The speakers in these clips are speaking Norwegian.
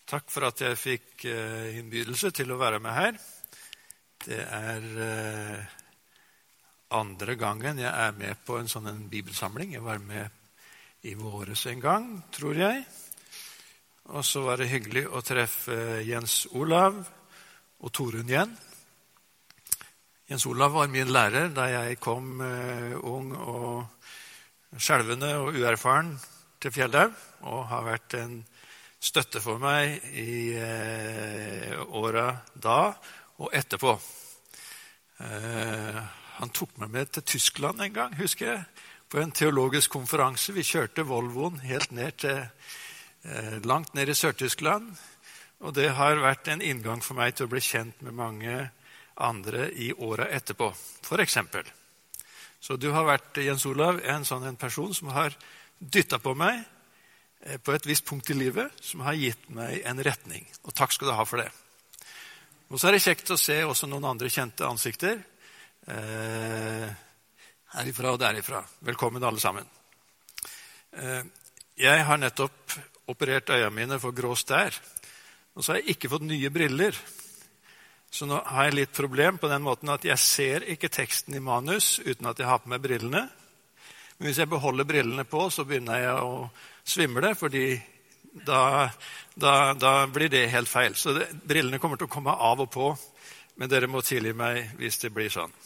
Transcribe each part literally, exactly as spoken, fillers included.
Takk for at jeg fikk uh, innbydelse til å være med her. Det er uh, andre gangen jeg er med på en sånn en bibelsamling. Jeg var med i våres en gang, tror jeg. Og så var det hyggelig å treffe Jens Olav og Torunn igjen. Jens Olav var min lærer da jeg kom uh, ung og skjelvende og uerfaren til Fjellhaug, og har vært en støtte for meg i eh, åra da og etterpå. Eh, han tok meg med til Tyskland en gang, husker jeg, på en teologisk konferanse. Vi kjørte Volvoen helt ned til, eh, langt ned i Sør-Tyskland, og det har vært en inngang for meg til å bli kjent med mange andre i åra etterpå, for eksempel. Så du har vært, Jens Olav, en sånn en person som har dyttet på meg på et visst punkt i livet som har gitt meg en retning. Og takk skal du ha for det. Og så er det kjekt å se også noen andre kjente ansikter. Eh, herifra og derifra. Velkommen alle sammen. Eh, jeg har nettopp operert øynene mine for grå stær. Og så har jeg ikke fått nye briller. Så nå har jeg litt problem på den måten at jeg ser ikke teksten i manus uten at jeg har på meg brillene. Men hvis jeg beholder brillene på, så begynner jeg å svimle, fordi da, da, da blir det helt feil. Så det, brillene kommer til å komme av og på, men dere må tilgi meg hvis det blir sånn.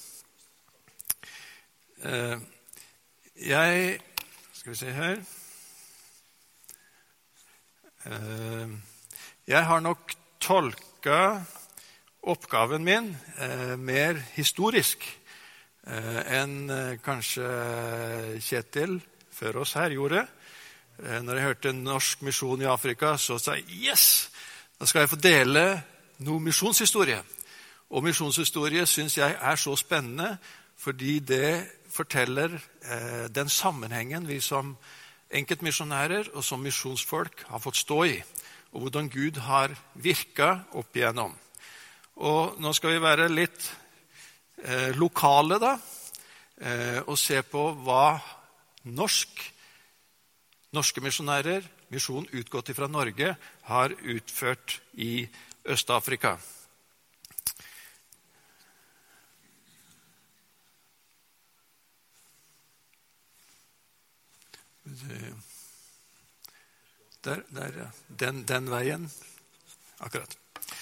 Uh, jeg Skal vi se her. Uh, jeg har nok tolka oppgaven min uh, mer historisk enn kanskje Kjetil før oss her gjorde. Når jeg hørte en norsk misjon i Afrika, så sa jeg, yes, da skal jeg få dele noe misjonshistorie. Og misjonshistorie synes jeg er så spennende, fordi det forteller eh, den sammenhengen vi som enkeltmisjonærer og som misjonsfolk har fått stå i, og hvordan Gud har virket opp igjennom. Og nå skal vi være litt Eh, lokale da, eh, og se på hva norsk, norske misjonærer, misjon utgått fra Norge, har utført i Øst-Afrika. Der, der, ja. Den, den veien. Akkurat.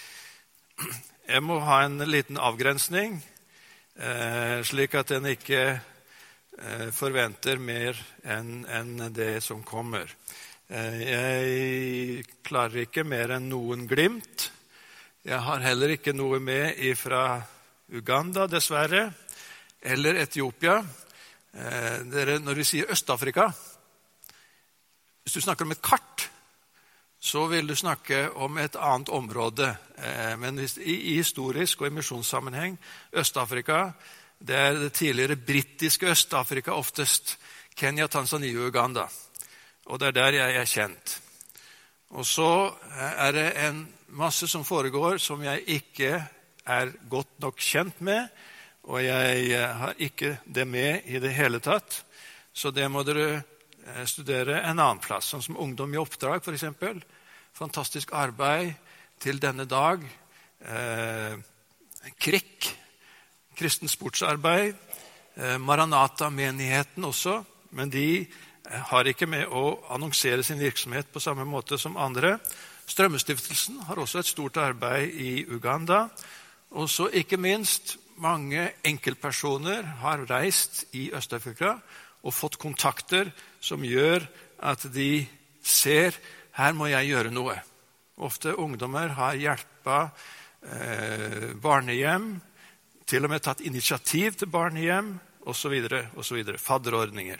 Jeg må ha en liten avgrensning, Eh, slik at en ikke eh, forventer mer enn en det som kommer. Eh, jeg klarer ikke mer enn noen glimt. Jeg har heller ikke noe med fra Uganda, dessverre, eller Etiopia. Eh, dere, når vi sier Øst-Afrika, hvis du snakker om et kart, så vil du snakke om et annet område. Men i, i historisk og i misjonssammenheng, Øst-Afrika, det er det tidligere britiske Øst-Afrika, oftest Kenya, Tanzania og Uganda. Og det er der jeg er kjent. Og så er det en masse som foregår som jeg ikke er godt nok kjent med, og jeg har ikke det med i det hele tatt. Så det må dere studere en annen plass, sånn som Ungdom i oppdrag for eksempel. Fantastisk arbeid til denne dag. Eh, Krikk, kristen sportsarbeid. Eh, Maranata-menigheten også, men de har ikke med å annonsere sin virksomhet på samme måte som andre. Strømmestiftelsen har også et stort arbeid i Uganda. Og så ikke minst mange enkeltpersoner har reist i Øst-Afrika og fått kontakter som gjør at de ser, her må jeg gjøre noe. Ofte ungdommer har hjulpet eh, barnehjem, til og med tatt initiativ til barnehjem, og så videre, og så videre. Fadderordninger.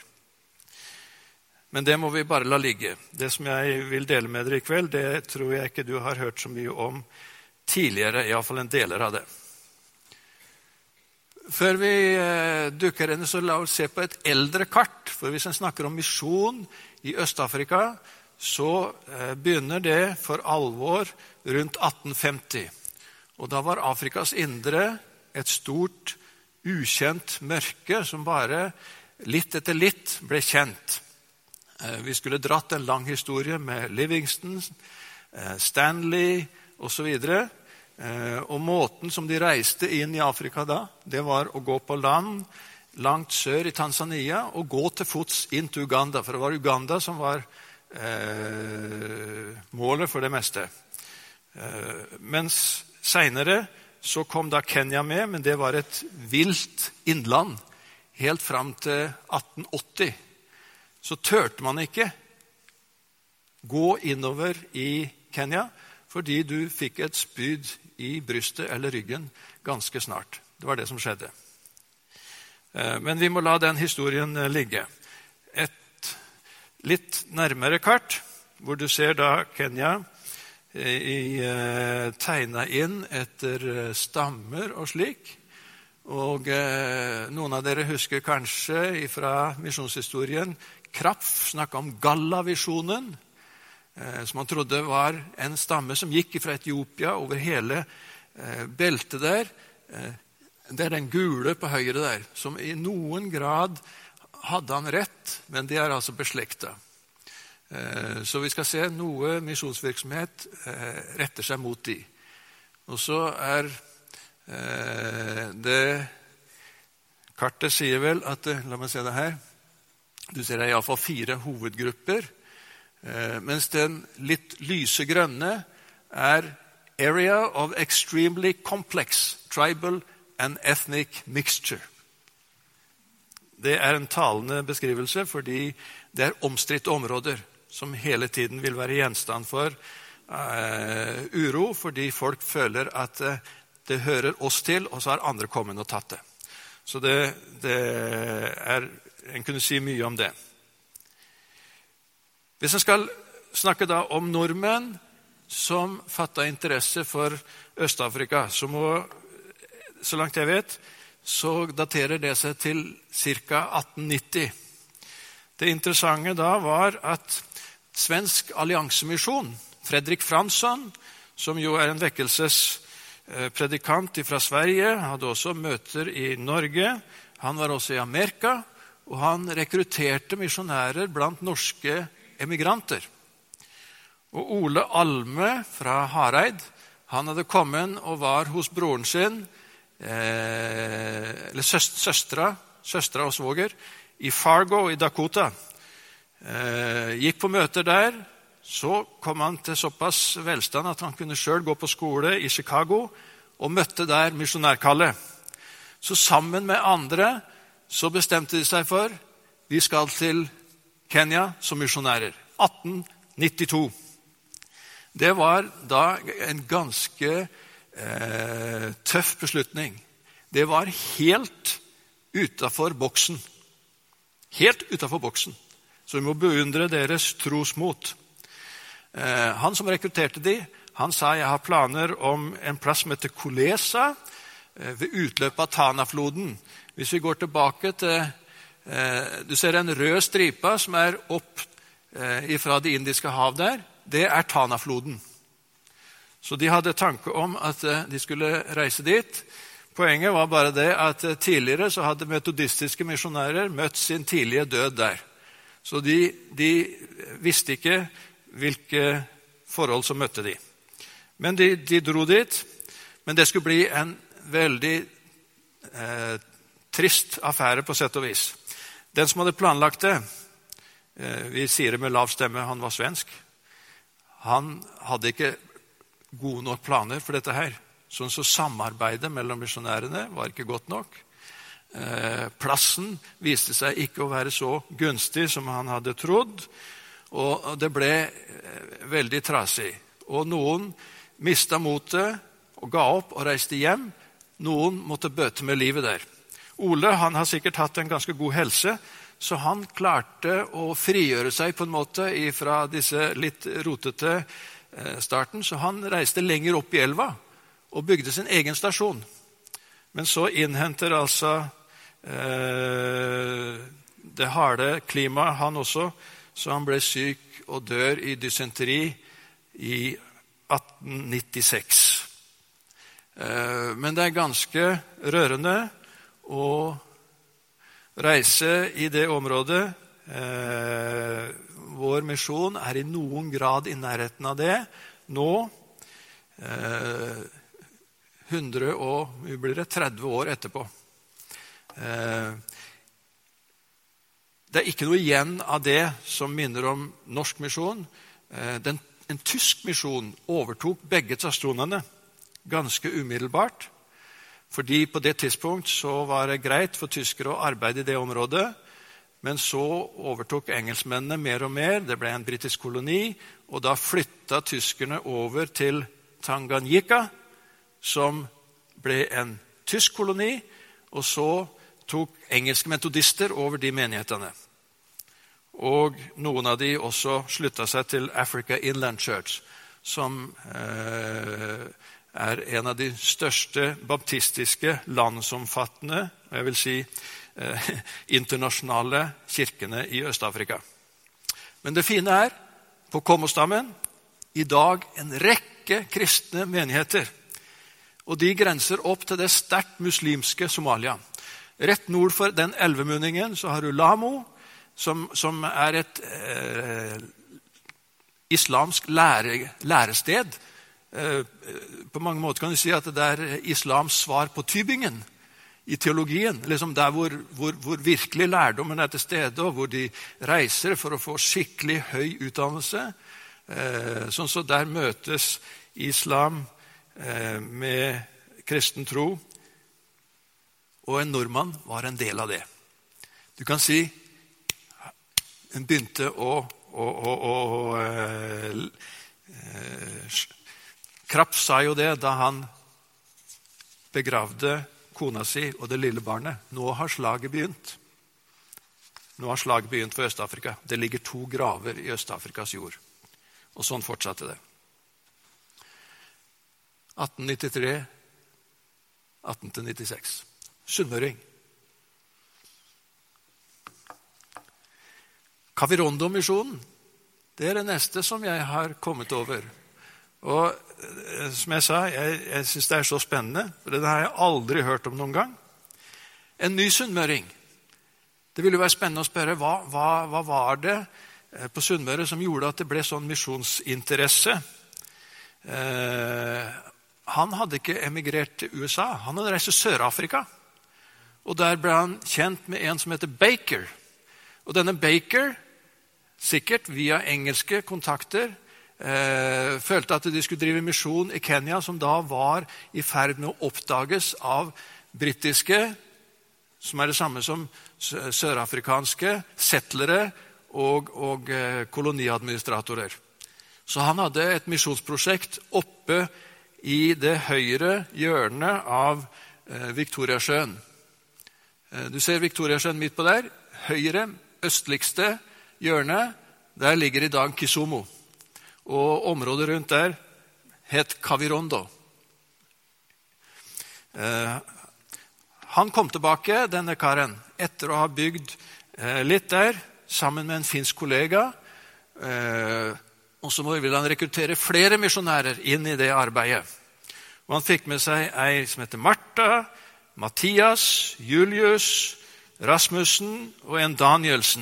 Men det må vi bare la ligge. Det som jeg vil dele med dere i kveld, det tror jeg ikke du har hørt så mye om tidligere, i hvert fall en deler av det. Før vi eh, dukker inn, så la oss se på et eldre kart. For hvis en snakker om misjon i Øst-Afrika, så eh, begynner det for alvor rundt atten femti. Og da var Afrikas indre et stort, ukjent mørke som bare litt etter litt ble kjent. Eh, vi skulle dratt en lang historie med Livingston, Stanley og så videre. Og måten som de reiste inn i Afrika da, det var å gå på land langt sør i Tanzania og gå til fots inn til Uganda, for det var Uganda som var eh, målet for det meste. Eh, mens senere så kom da Kenya med, men det var et vilt innland helt fram til atten åtti. Så tørte man ikke gå innover i Kenya, fordi du fikk et spyd i brystet eller ryggen ganske snart. Det var det som skjedde. Men vi må la den historien ligge. Et litt nærmere kart, hvor du ser da Kenya i, i, tegnet inn etter stammer og slik. Og eh, noen av dere husker kanskje fra misjonshistorien Krapf snakket om Galla-visjonen, eh, som han trodde var en stamme som gikk fra Etiopia over hele eh, beltet der. Eh, det er den gule på høyre der, som i noen grad hadde han rett, men de er altså beslektet. Eh, så vi skal se noe misjonsvirksomhet eh, retter seg mot de. Og så er det kartet sier vel at, la meg se det her, du ser det er i hvert fall fire hovedgrupper, mens den litt lysegrønne er Area of Extremely Complex Tribal and Ethnic Mixture. Det er en talende beskrivelse fordi det er omstridte områder som hele tiden vil være gjenstand for uh, uro, fordi folk føler at uh, det hører oss til, og så har andre kommet og tatt det. Så det, det er, en kunne si mye om det. Hvis jeg skal snakke da om nordmenn som fattet interesse for Øst-Afrika, så må, så langt jeg vet, så daterer det seg til ca. atten nitti. Det interessante da var at Svensk Alliansemisjon, Fredrik Fransson, som jo er en vekkelses predikant fra Sverige, hadde også møter i Norge. Han var også i Amerika, og han rekrutterte misjonærer blant norske emigranter. Og Ole Alme fra Hareid, han hadde kommet og var hos broren sin, eh, eller søstra, søstra og svoger, i Fargo i Dakota. Eh, gikk på møter der. Så kom han til såpass velstand at han kunne selv gå på skole i Chicago og møtte der misjonærkallet. Så sammen med andre så bestemte de seg for vi skal til Kenya som misjonærer. atten nittito. Det var da en ganske eh, tøff beslutning. Det var helt utenfor boksen. Helt utenfor boksen. Så vi må beundre deres trosmot. Han som rekrutterte de, han sa jeg har planer om en plass som heter Kolesa ved utløpet av Tanafloden. Hvis vi går tilbake til, du ser en rød stripa som er opp fra det indiske hav der, det er Tanafloden. Så de hadde tanke om at de skulle reise dit. Poenget var bare det at tidligere så hadde metodistiske misjonærer møtt sin tidlige død der. Så de, de visste ikke hvilke forhold som møtte de. Men de, de dro dit, men det skulle bli en veldig eh, trist affære på sett og vis. Den som hadde planlagt det, eh, vi sier det med lav stemme, han var svensk, han hadde ikke gode nok planer for dette her. Sånn så samarbeidet mellom misjonærene var ikke godt nok. Eh, plassen viste seg ikke å være så gunstig som han hadde trodd, og det ble veldig trasig. Og noen mistet motet og ga opp og reiste hjem. Noen måtte bøte med livet der. Ole han har sikkert hatt en ganske god helse, så han klarte å frigjøre seg på en måte fra disse litt rotete starten. Så han reiste lenger opp i elva og bygde sin egen stasjon. Men så innhenter altså eh, det harde klimaet han også, så han ble syk og dør i dysenteri i atten nittiseks. Men det er ganske rørende å reise i det området. Vår misjon er i noen grad i nærheten av det, nå, eh, hundre og blir det tretti år etterpå. Eh, det er ikke noe igjen av det som minner om norsk misjon. Eh, den, en tysk misjon overtok begge stasjonene ganske umiddelbart, fordi på det tidspunkt så var det greit for tyskere å arbeide i det området, men så overtok engelskmennene mer og mer. Det ble en britisk koloni, og da flyttet tyskerne over til Tanganyika, som ble en tysk koloni, og så tok engelske metodister over de menighetene. Og noen av de også sluttet seg til Africa Inland Church, som eh, er en av de største baptistiske, landsomfattende, jeg vil si eh, internasjonale kirkene i Øst-Afrika. Men det fine er, på Komostammen, i dag en rekke kristne menigheter. Og de grenser opp til det sterkt muslimske Somalia. Rett nord for den elvemunningen så har du Lamo, som, som er et eh, islamsk lære, lærested. Eh, på mange måter kan du si at det er islams svar på Tybingen i teologien. Liksom der hvor, hvor, hvor virkelig lærdommen er til stede, og hvor de reiser for å få skikkelig høy utdannelse. Eh, sånn så der møtes islam eh, med kristen tro. Og en nordmann var en del av det. Du kan si, en begynte å, å, å, å eh, eh, Krapp sa jo det da han begravde kona si og det lille barnet. Nå har slaget begynt. Nå har slaget begynt for Øst-Afrika. Det ligger to graver i Øst-Afrikas jord. Og sånn fortsatte det. atten nittitre atten til nittiseks. Sunnmøring. Kavirondo-misjonen, det er det neste som jeg har kommet over. Og som jeg sa, jeg, jeg synes det er så spennende, for det har jeg aldri hørt om noen gang. En ny sunnmøring. Det ville jo være spennende å spørre, hva, hva, hva var det på Sunnmøre som gjorde at det ble sånn misjonsinteresse? Eh, han hadde ikke emigrert til U S A, han hadde reist til Sør-Afrika. Og der ble han kjent med en som heter Baker. Og denne Baker, sikkert via engelske kontakter, eh, følte at de skulle drive misjon i Kenya, som da var i ferd med å oppdages av britiske, som er det samme som sørafrikanske, settlere og, og eh, koloniadministratorer. Så han hadde et misjonsprosjekt oppe i det høyre hjørnet av eh, Victoriasjøen. Eh, du ser Victoriasjøen midt på der. Høyre, østligste hjørne, der ligger i dag Kisumu. Og området rundt der het Kavirondo. Eh, han kom tilbake, denne karen, etter å ha bygd eh, litt der, sammen med en finsk kollega. Eh, og så ville han rekruttere flere misjonærer inn i det arbeidet. Og han fikk med seg ei som heter Martha, Mathias, Julius, Rasmussen og en Danielsen.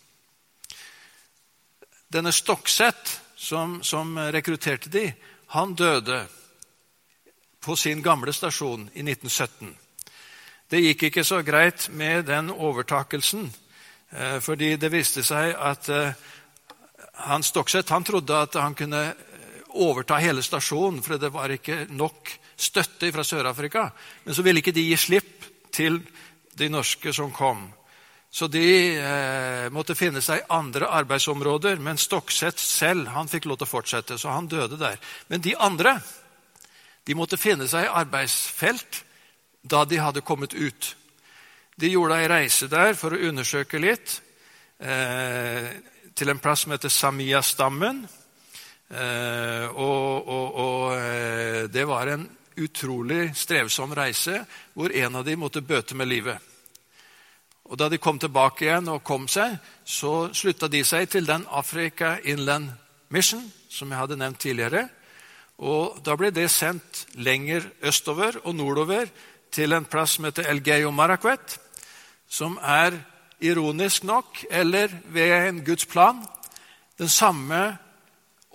Denne Stokseth, som, som rekrutterte de, han døde på sin gamle stasjon i nitten sytten. Det gikk ikke så greit med den overtakelsen, eh, fordi det viste seg at eh, han Stokseth, han trodde at han kunne overta hele stasjonen, for det var ikke nok støtte fra Sør-Afrika. Men så ville ikke de gi slipp til de norske som kom. Så de eh, måtte finne seg andre arbeidsområder, men Stokseth selv, han fikk lov til å fortsette, så han døde der. Men de andre, de måtte finne seg arbeidsfelt da de hadde kommet ut. De gjorde en reise der for å undersøke litt, eh, til en plass som heter Samia-stammen, eh, og, og, og eh, det var en utrolig strevsom reise, hvor en av dem måtte bøte med livet. Og da de kom tilbake igjen og kom seg, så sluttet de seg til den Africa Inland Mission, som jeg hadde nevnt tidligere, og da ble det sendt lenger østover og nordover til en plass som heter Elgeyo Marakwet, som er ironisk nok, eller ved en Guds plan, den samme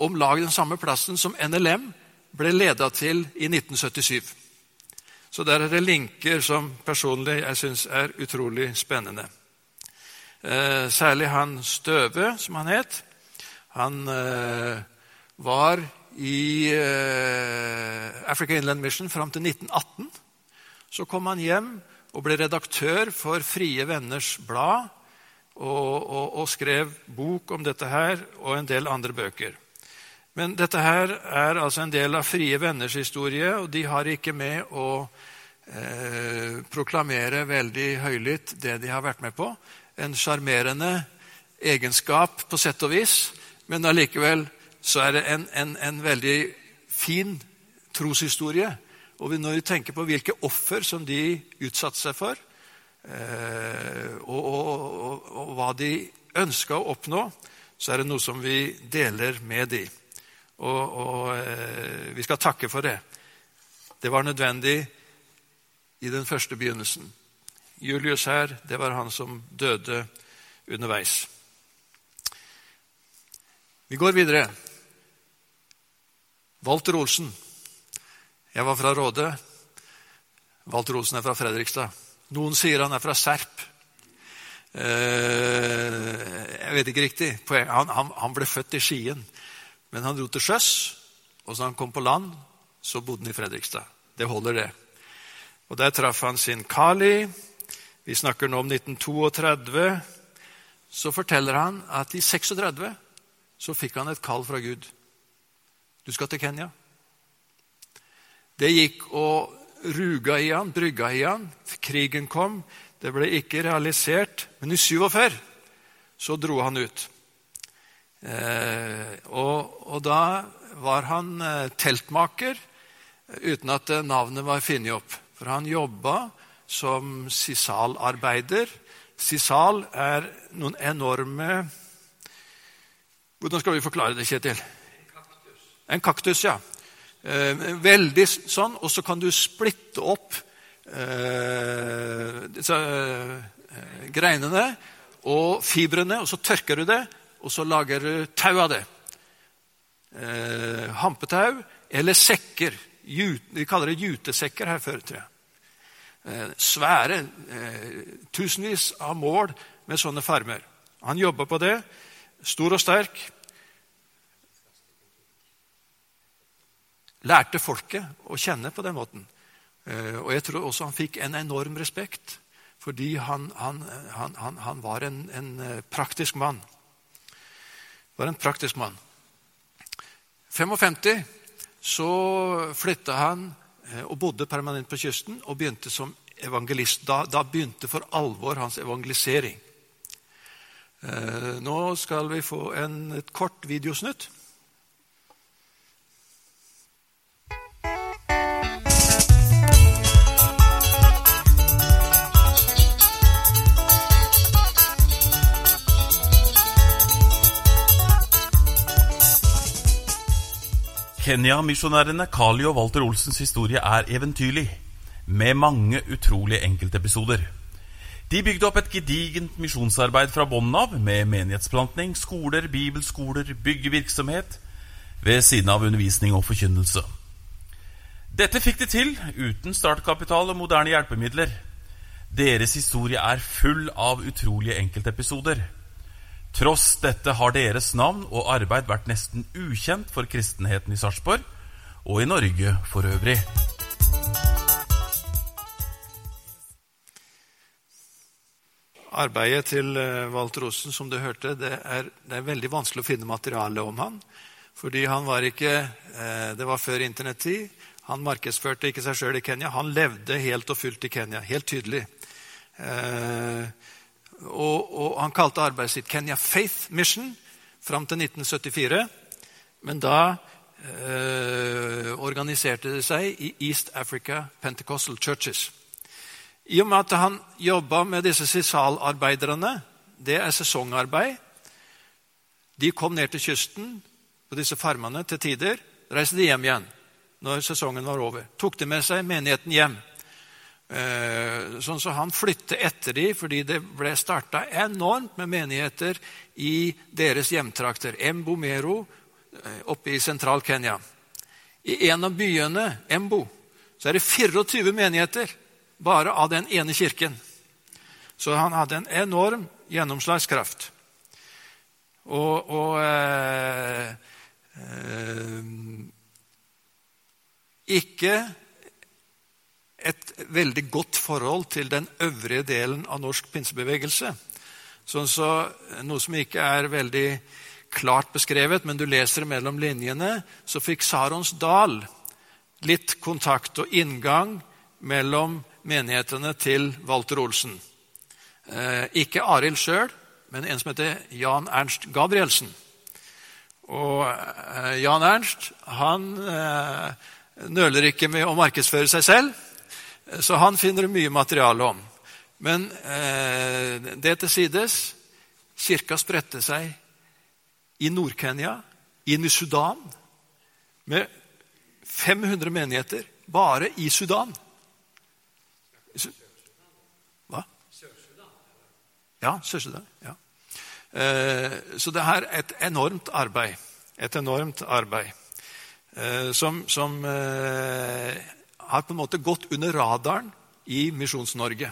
om lag den samme plassen som N L M ble ledet til i nitten syttisju. Så der er det linker som personlig jeg synes er utrolig spennende. Eh, særlig han Støve, som han het. Han eh, var i eh, Africa Inland Mission frem til nitten atten. Så kom han hjem og ble redaktør for Frie Venners Blad, og, og, og skrev bok om dette her, og en del andre bøker. Men dette her er altså en del av Frie Venners historie, og de har ikke med å eh, proklamere veldig høylytt det de har vært med på. En charmerende egenskap på sett og vis, men allikevel så er det en, en, en veldig fin troshistorie. Og når vi tenker på hvilke offer som de utsatte seg for, eh, og, og, og, og hva de ønsket å oppnå, så er det noe som vi deler med de. Og, og eh, vi skal takke for det. Det var nødvendig i den første begynnelsen. Julius her, det var han som døde underveis. Vi går videre. Walter Olsen. Jeg var fra Råde. Walter Olsen er fra Fredrikstad. Noen sier han er fra Serp. Eh, jeg vet ikke riktig. Han, han, han ble født i Skien. Men han dro til sjøs, og så han kom på land, så bodde han i Fredrikstad. Det holder det. Og der traff han sin Kali. Vi snakker nå om nitten trettito. Så forteller han at i trettito så fikk han et kall fra Gud. Du skal til Kenya. Det gikk og ruga i han, brygga i han. Krigen kom, det ble ikke realisert. Men i førtisju så dro han ut. Eh, og, og da var han eh, teltmaker, uten at eh, navnet var funnet opp. For han jobba som sisal-arbeider. Sisal er noen enorme... Hvordan skal vi forklare det, Kjetil? En kaktus. En kaktus, ja. Eh, veldig sånn, og så kan du splitte opp eh, disse, eh, greinene og fibrene, og så tørker du det, og så lager du tau av det. Eh, hampetau eller sekker. Jut, vi kaller det jutesekker her før, tror jeg. Eh, svære, eh, tusenvis av mål med sånne farmer. Han jobber på det, stor og sterk. Lærte folket å kjenne på den måten. Eh, og jeg tror også han fikk en enorm respekt, fordi han, han, han, han, han var en, en praktisk mann. var en praktisk mann. femtifem så flyttet han og bodde permanent på kysten og begynte som evangelist. Da, da begynte for alvor hans evangelisering. Eh, nå skal vi få en, et kort videosnutt. Kenya-misjonærene Kali og Walter Olsens historie er eventyrlig, med mange utrolige enkeltepisoder. De bygde opp et gedigent misjonsarbeid fra bunnen av, med menighetsplantning, skoler, bibelskoler, byggevirksomhet, ved siden av undervisning og forkynnelse. Dette fikk de til uten startkapital og moderne hjelpemidler. Deres historie er full av utrolige enkeltepisoder. Tross dette har deres navn og arbeid vært nesten ukjent for kristenheten i Sarpsborg og i Norge for øvrig. Arbeidet til Walter Olsen, som du hørte, det er, det er veldig vanskelig å finne materiale om han, fordi han var ikke, det var før internettid, han markedsførte ikke seg selv i Kenya, han levde helt og fullt i Kenya, helt tydelig. Og, og han kalte arbeidet sitt Kenya Faith Mission frem til nitten syttifire, men da eh, organiserte det seg i East Africa Pentecostal Churches. I og med at han jobbet med disse sisalarbeiderne, det er sesongarbeid, de kom ned til kysten på disse farmene til tider, reiste de hjem igjen når sesongen var over. Tok de med seg menigheten hjem. Sånn så han flyttet etter de, fordi det ble startet enormt med menigheter i deres hjemtrakter. Mbomero, oppe i sentral Kenya. I en av byene, Embu, så er det tjuefire menigheter bare av den ene kirken. Så han hadde en enorm gjennomslagskraft. Og, og eh, eh, ikke et veldig godt forhold til den øvrige delen av norsk pinsebevegelse. Sånn så noe som ikke er veldig klart beskrevet, men du leser mellom linjene, så fikk Sarons Dal litt kontakt og inngang mellom menighetene til Walter Olsen. Eh, ikke Arild selv, men en som heter Jan Ernst Gabrielsen. Og eh, Jan Ernst, han eh, nøler ikke med å markedsføre seg selv, så han finner mye materiale om. Men eh, det til sides, kirka spredte seg i Nord-Kenya, inn i Sudan, med fem hundre menigheter, bare i Sudan. Hva? Ja, Sør-Sudan. Ja. Eh, så det her er et enormt arbeid. Et enormt arbeid. Eh, som som eh, har på en måte gått under radaren i Misjons-Norge.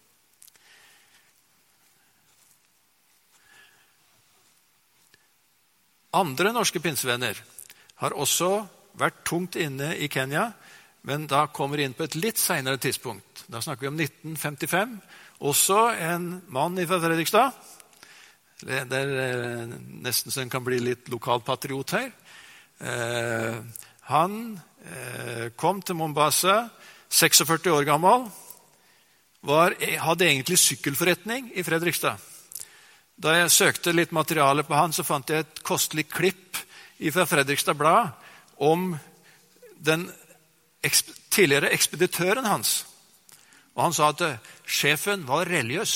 Andre norske pinsevenner har også vært tungt inne i Kenya, men da kommer inn på et litt senere tidspunkt. Da snakker vi om nitten femtifem. Også en mann fra Fredrikstad. Det er nesten så en kan bli litt lokalpatriot her. Eh, han eh, kom til Mombasa, førtiseks år gammel, var, hadde egentlig sykkelforretning i Fredrikstad. Da jeg søkte litt materiale på han, så fant jeg et kostelig klipp fra Fredrikstad Blad om den eksp- tidligere ekspeditøren hans. Og han sa at sjefen var religiøs.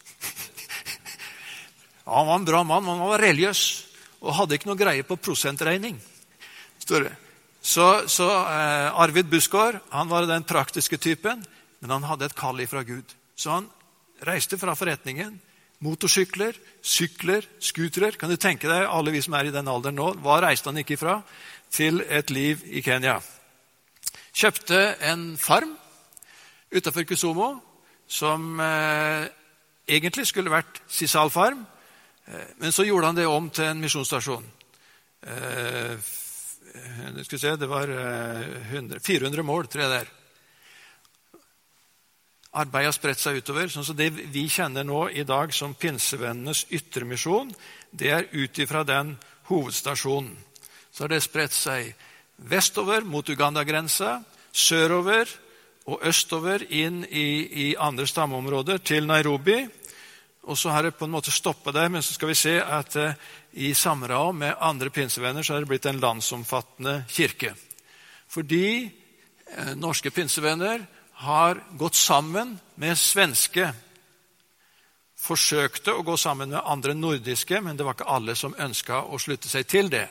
Ja, han var en bra mann, men han var religiøs og hadde ikke noe greie på prosentregning. Står det. Så, så eh, Arvid Buskår, han var den praktiske typen, men han hadde et kall ifra Gud. Så han reiste fra forretningen, motorsykler, sykler, skutere. Kan du tenke deg, alle vi som er i den alderen nå, hva reiste han ikke ifra? Til et liv i Kenya. Kjøpte en farm utenfor Kisumu, som eh, egentlig skulle vært Sisal farm, eh, men så gjorde han det om til en misjonsstasjon. Eh, skal vi se, det var eh, fire hundre mål, tror jeg der. Arbeidet har spredt seg utover, sånn så det vi kjenner nå i dag som pinsevennenes yttermisjon, det er ut ifra den hovedstasjonen. Så har det spredt seg vestover mot Uganda-grensa, sørover og østover inn i, i andre stammeområder til Nairobi. Og så har det på en måte stoppet der, men så skal vi se at eh, i samråd med andre pinsevenner så har det blitt en landsomfattende kirke. Fordi eh, norske pinsevenner har gått sammen med svenske, forsøkte å gå sammen med andre nordiske, men det var ikke alle som ønsket å slutte seg til det.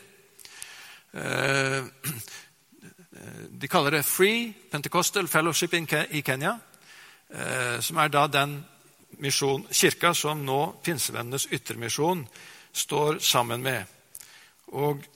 De kaller det Free Pentecostal Fellowship i Kenya, som er da den mission, kirka som nå pinsevennenes yttermisjon står sammen med. Og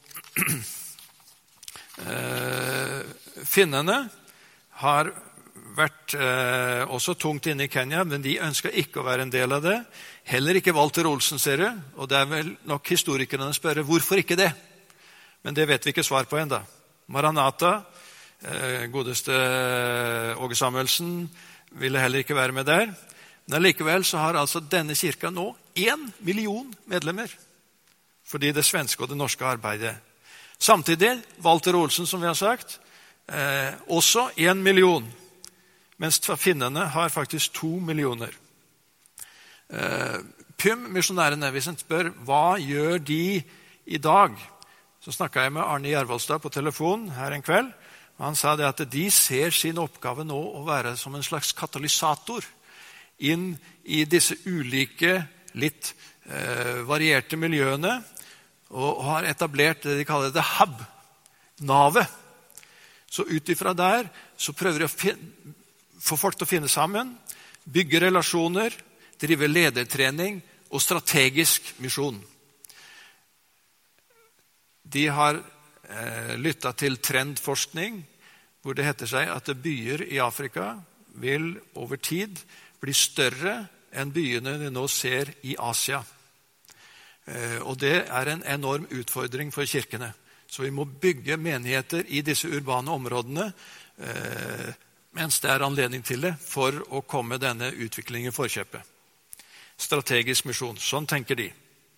finnene har vært eh, også tungt inne i Kenya, men de ønsker ikke å være en del av det. Heller ikke Walter Olsen, ser det. Og det er vel nok historikerne spørre, hvorfor ikke det? Men det vet vi ikke svar på enda. Maranatha, eh, godeste Åge Samuelsen, ville heller ikke være med der. Men likevel så har altså denne kirka nå en million medlemmer, fordi det svenske og det norske arbeidet. Samtidig, Walter Olsen, som vi har sagt, eh, også en million, mens finnene har faktisk to millioner. Eh, P Y M-misjonærene, hvis en spør, hva gjør de i dag? Så snakket jeg med Arne Gjervoldstad på telefon her en kveld, og han sa det at de ser sin oppgave nå å være som en slags katalysator inn i disse ulike, litt eh, varierte miljøene, og har etablert det de kaller The Hub, navet. Så ut ifra der så prøver de å finne få folk til å finne sammen, bygge relasjoner, drive ledertrening og strategisk misjon. de har eh, lyttet til trendforskning, hvor det heter seg at byer i Afrika vil over tid bli større enn byene vi nå ser i Asia. Eh, og det er en enorm utfordring for kirkene. Så vi må bygge menigheter i disse urbane områdene, eh, mens det er anledning til det, for å komme denne utviklingen i forkjøpet. Strategisk misjon, sånn tenker de.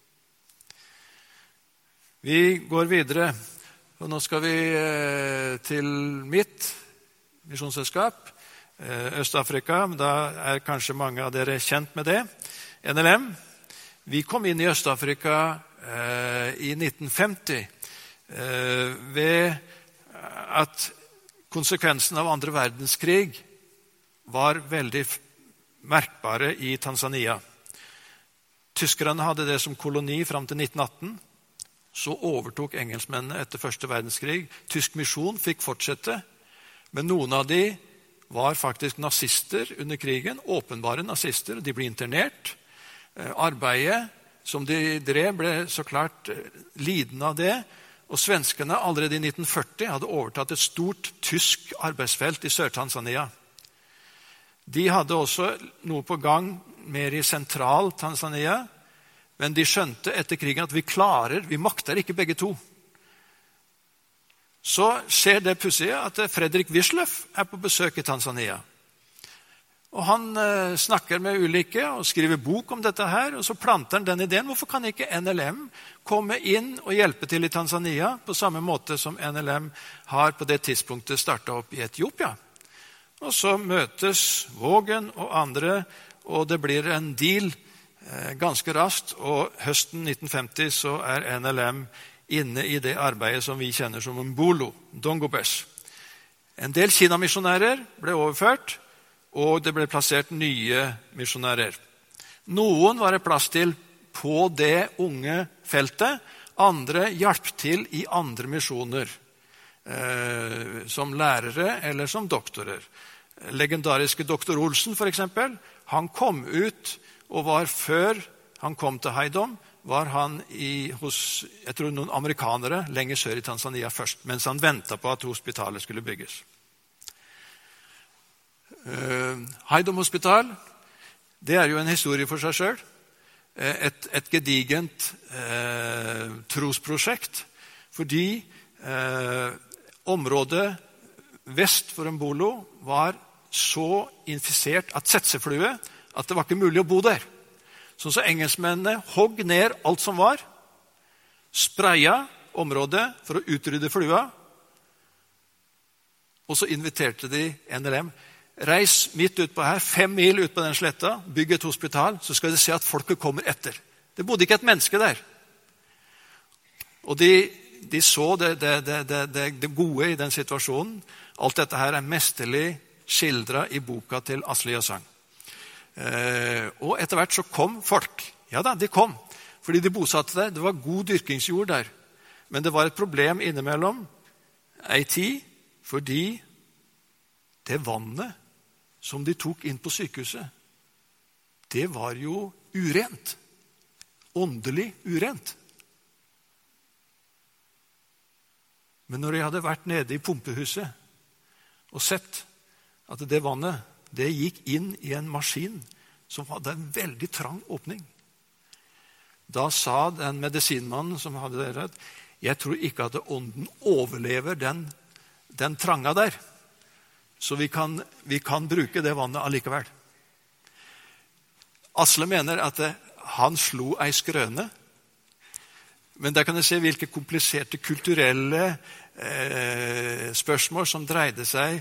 Vi går videre, og nå skal vi eh, til mitt misjonsselskap, eh, Øst-Afrika. Da er kanskje mange av dere kjent med det. N L M. Vi kom inn i Øst-Afrika eh, i nitten femti eh, ved at konsekvensen av andre verdenskrig var veldig merkbare i Tanzania. Tyskerne hadde det som koloni fram til nitten atten. Så overtok engelskmennene etter første verdenskrig. Tysk misjon fikk fortsette, men noen av de var faktisk nazister under krigen, åpenbare nazister, de ble internert. Arbeidet som de drev ble så klart lidende av det, og svenskene allerede i nitten førti hadde overtatt et stort tysk arbeidsfelt i Sør-Tanzania. De hadde også noe på gang mer i sentral Tanzania, men de skjønte etter krigen at vi klarer, vi makter ikke begge to. Så skjer det pussige at Fredrik Wisløff er på besøk i Tanzania. Og han eh, snakker med ulike og skriver bok om dette her, og så planter han den ideen. Hvorfor kan ikke N L M komme inn og hjelpe til i Tanzania på samme måte som N L M har på det tidspunktet startet opp i Etiopia? Og så møtes Vågen og andre, og det blir en deal ganske raskt, og høsten nitten femti så er N L M inne i det arbeidet som vi kjenner som Mbolo, Dongobes. En del Kina-misjonærer ble overført, og det ble plassert nye misjonærer. Noen var det plass til på det unge feltet, andre hjalp til i andre misjoner, eh, som lærere eller som doktorer. Legendariske doktor Olsen for eksempel, han kom ut og var før han kom til Haidom, var han i, hos jeg tror noen amerikanere lenger sør i Tanzania først, mens han ventet på at hospitalet skulle bygges. Uh, Haidom hospital, det er jo en historie for seg selv. Et, et gedigent uh, trosprosjekt, fordi uh, området vest for Mbolo var så infisert at setseflue, at det var ikke mulig å bo der. Sånn så engelskmennene hogg ned alt som var, spraya området for å utrydde flua, og så inviterte de N L M. Reis midt ut på her, fem mil ut på den sletta, bygg et hospital, så skal de se at folket kommer etter. Det bodde ikke et menneske der. Og de, de så det, det, det, det, det gode i den situasjonen. Alt dette her er mesterlig skildret i boka til Asli Asang. Eh, og etter hvert så kom folk. Ja da, de kom. Fordi de bosatte der. Det var god dyrkingsjord der. Men det var et problem innimellom ei tid, fordi det vannet som de tok inn på sykehuset, det var jo urent. Åndelig urent. Men når jeg hadde vært nede i pumpehuset og sett at det vannet, det gikk inn i en maskin som hadde en veldig trang åpning. Da sa den medisinmannen som hadde det rett, jeg tror ikke at ånden overlever den, den tranga der. Så vi kan, vi kan bruke det vannet allikevel. Asle mener at det, han slo ei skrøne. Men der kan jeg se hvilke kompliserte kulturelle eh, spørsmål som dreide seg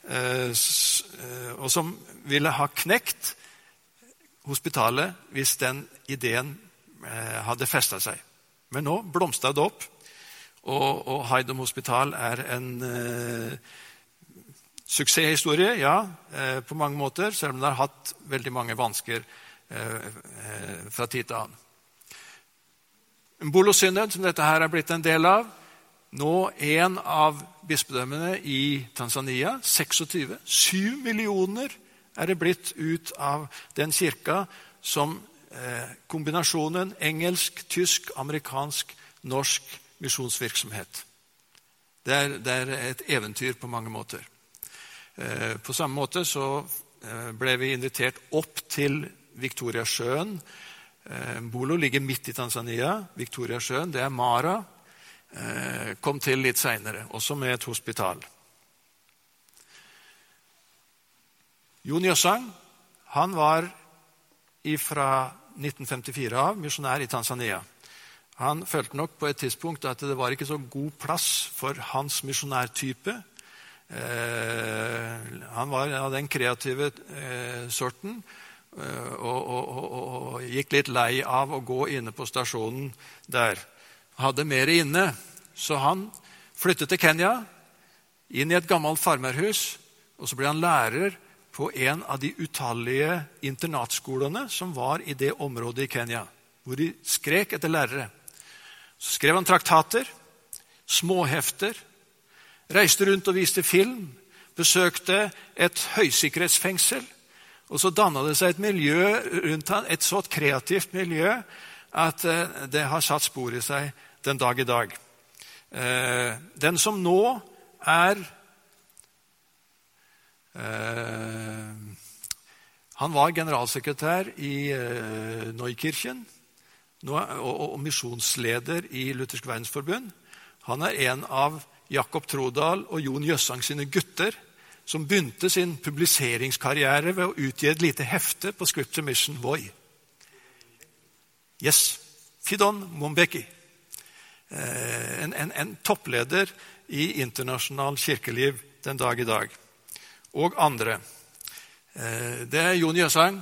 og som ville ha knekt hospitalet hvis den ideen hadde festet seg. Men nå blomstret det opp, og, og Haidom hospital er en eh, suksesshistorie, ja, eh, på mange måter, selv om det har hatt veldig mange vansker eh, fra tid til annen. Mbolo-syndet, som dette her er blitt en del av, nå en av bispedømmene i Tanzania, tjueseks, syv millioner er det blitt ut av den kirka som eh, kombinasjonen engelsk, tysk, amerikansk, norsk misjonsvirksomhet. Det er, det er et eventyr på mange måter. Eh, på samme måte så eh, ble vi invitert opp til Victoriasjøen. Eh, Mbolo ligger midt i Tanzania. Victoriasjøen, det er Mara. Eh, kom til litt senere, også med et hospital. Jon Jøssang, han var fra nitten femtifire av misjonær i Tanzania. Han følte nok på et tidspunkt at det var ikke så god plass for hans misjonærtype. Eh, han var av den kreative eh, sorten, eh, og, og, og, og gikk litt lei av å gå inne på stasjonen der. Hadde mer inne, så han flyttet til Kenya, inn i et gammelt farmerhus, og så ble han lærer på en av de utallige internatskolene som var i det området i Kenya, hvor de skrek etter lærere. Så skrev han traktater, småhefter, reiste rundt og viste film, besøkte et høysikkerhetsfengsel, og så dannet det seg et miljø rundt han, et så kreativt miljø, at det har satt spor i seg den dag i dag. Den som nå er han var generalsekretær i Neukirchen og misjonsleder i Luthersk Verdensforbund. Han er en av Jakob Trodal og Jon Jøssang sine gutter, som begynte sin publiseringskarriere ved å utgi et lite hefte på Scripture Mission Voi. Yes, Fidon Mombeki. En, en, en toppleder i internasjonal kirkeliv den dag i dag. Og andre. Det er Jon Jøssang,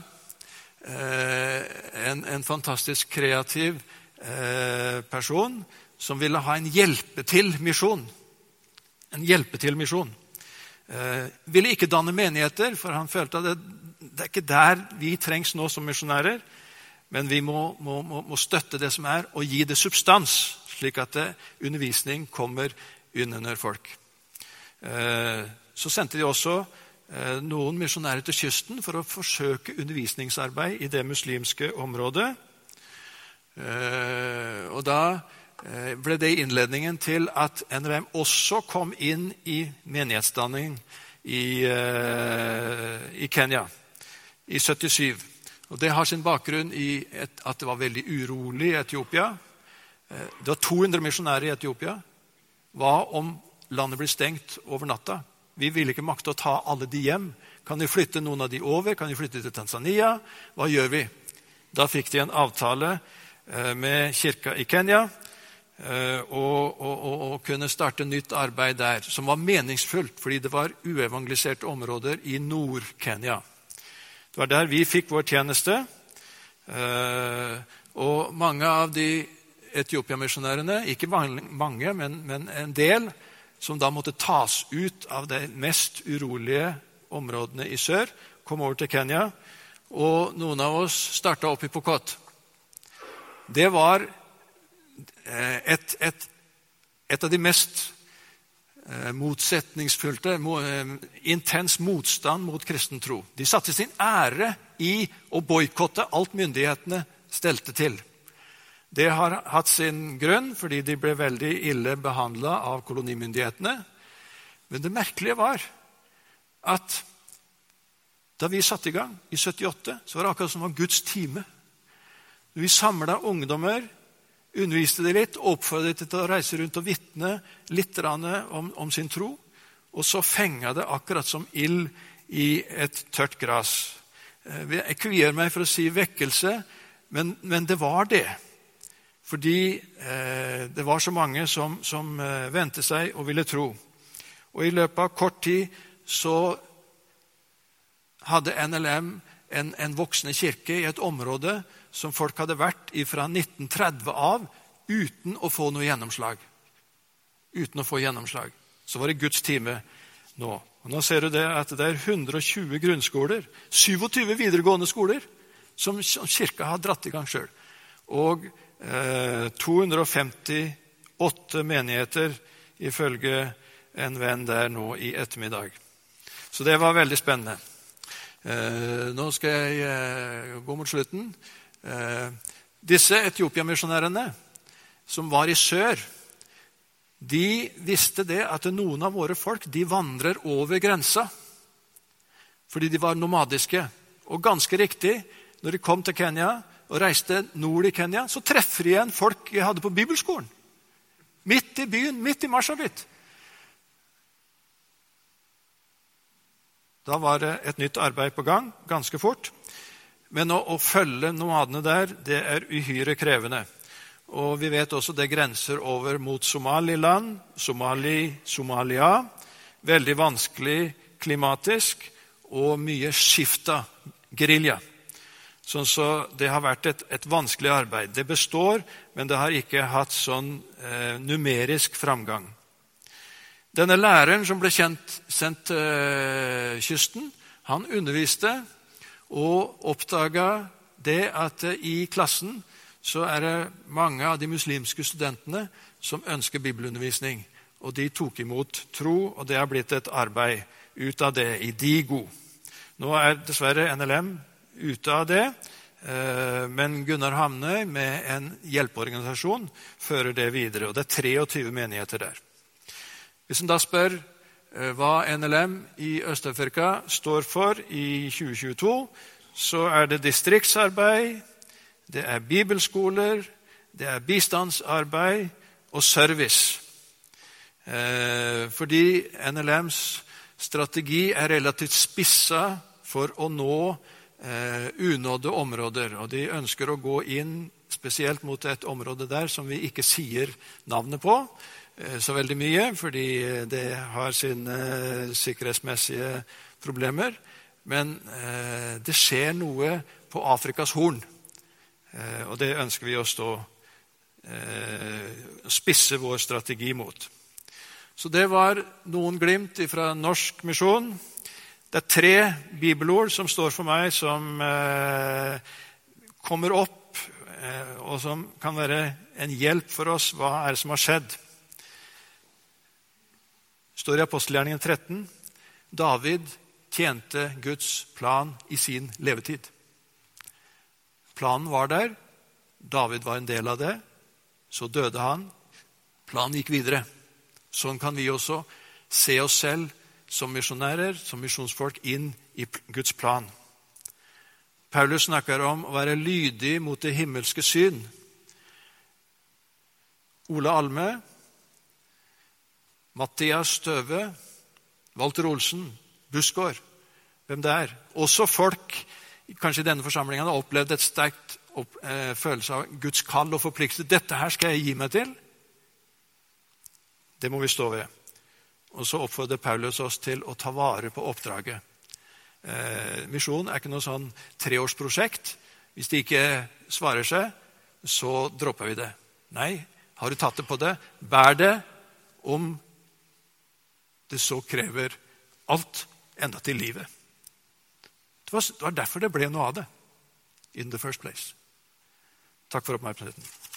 en, en fantastisk kreativ person som ville ha en hjelpe til misjon. En hjelpe til misjon. Ville ikke danne menigheter, for han følte at det, det er ikke der vi trengs nå som misjonærer, men vi må, må, må støtte det som er, og gi det substans, slik at det, undervisning kommer under folk. Så sendte de også noen misjonærer til kysten for å forsøke undervisningsarbeid i det muslimske området. Og da ble det innledningen til at N R M også kom inn i menighetsdanning i, i Kenya i syttisju. Og det har sin bakgrunn i et, at det var veldig urolig i Etiopia. Det var to hundre misjonærer i Etiopia. Hva om landet blir stengt over natta? Vi ville ikke makte å ta alle de hjem. Kan vi flytte noen av de over? Kan vi flytte til Tanzania? Hva gjør vi? Da fikk de en avtale med kirka i Kenya, og, og, og, og kunne starte nytt arbeid der, som var meningsfullt, fordi det var uevangeliserte områder i Nord-Kenya. Det var der vi fikk vår tjeneste, og mange av de Etiopia-misjonærene, ikke mange, men, men en del, som da måtte tas ut av de mest urolige områdene i sør, kom over til Kenya, og noen av oss startet opp i Pokot. Det var et, et, et av de mest motsetningsfylte, intens motstand mot kristen tro. De satte sin ære i å boykotte alt myndighetene stelte til. Det har hatt sin grunn, fordi de ble veldig ille behandlet av kolonimyndighetene. Men det merkelige var at da vi satte i gang i syttiåtte, så var det akkurat som var Guds time. Vi samlet ungdommer, underviste de litt, oppfordret de til å reise rundt og vitne litt om, om sin tro, og så fenget det akkurat som ild i et tørt gras. Jeg kvier meg for å si vekkelse, men, men det var det. Fordi eh, det var så mange som, som eh, ventet seg og ville tro. Og i løpet av kort tid så hadde N L M en, en voksende kirke i et område som folk hadde vært fra nitten tretti av uten å få noe gjennomslag. Uten å få gjennomslag. Så var det Guds time nå. Og nå ser du det at det er hundre og tjue grunnskoler, syttisju videregående skoler, som, som kirka har dratt i gang selv. Og to hundre og femtiåtte menigheter ifølge en venn der nå i ettermiddag. Så det var veldig spennende. Nå skal jeg gå mot slutten. Disse Etiopia-misjonærene som var i sør, De visste det at noen av våre folk, de vandrer over grensa, fordi de var nomadiske. Og ganske riktig, når de kom til Kenya og reiste nord i Kenya, så treffer de igjen folk jeg hadde på bibelskolen. Midt i byen, midt i Marsabit. Da var det et nytt arbeid på gang, ganske fort. Men å, å følge nomadene der, det er uhyre krevende. Og vi vet også det grenser over mot Somaliland, Somali, Somalia. Veldig vanskelig klimatisk og mye skifta guerilla. Sånn så det har vært et, et vanskelig arbeid. Det består, men det har ikke hatt sånn eh, numerisk framgang. Denne læreren som ble kjent, sendt til eh, kysten, han underviste og oppdaga det at eh, i klassen så er det mange av de muslimske studentene som ønsker bibelundervisning. Og de tok imot tro, og det har blitt et arbeid ut av det i Digo. Nå er dessverre N L M ute av det, men Gunnar Hamne med en hjelpeorganisasjon fører det videre, og det er treogtyve menigheter der. Hvis en da spør hva N L M i Øst-Afrika står for i tjue tjueto, så er det distriktsarbeid, det er bibelskoler, det er bistandsarbeid og service. Fordi N L M's strategi er relativt spissa for å nå eh, unådde områder. Og de ønsker å gå inn spesielt mot et område der som vi ikke sier navnet på eh, så veldig mye, fordi det har sine eh, sikkerhetsmessige problemer. Men eh, det skjer noe på Afrikas horn, eh, og det ønsker vi å stå eh, spisse vår strategi mot. Så det var noen glimt fra norsk misjon. Det er tre bibelord som står for meg, som eh, kommer opp, eh, og som kan være en hjelp for oss. Hva er det som har skjedd? Står i Apostelgjerningen tretten. David tjente Guds plan i sin levetid. Planen var der. David var en del av det. Så døde han. Planen gikk videre. Sånn kan vi også se oss selv som misjonærer, som misjonsfolk inn i Guds plan. Paulus snakker om å være lydig mot det himmelske syn. Ole Alme, Mathias Støve, Walter Olsen, Buskår, hvem det er. Også folk, kanskje i denne forsamlingen, har opplevd et sterkt opp, eh, følelse av Guds kall og forpliktelse. Dette her skal jeg gi meg til. Det må vi stå ved. Og så oppfordrer Paulus oss til å ta vare på oppdraget. Eh, misjon er ikke noe sånn treårsprosjekt. Hvis det ikke svarer seg, så dropper vi det. Nei, har du tatt det på det, bær det om det så krever alt enda til livet. Det var, det var derfor det ble noe av det. In the first place. Takk for oppmerksomheten.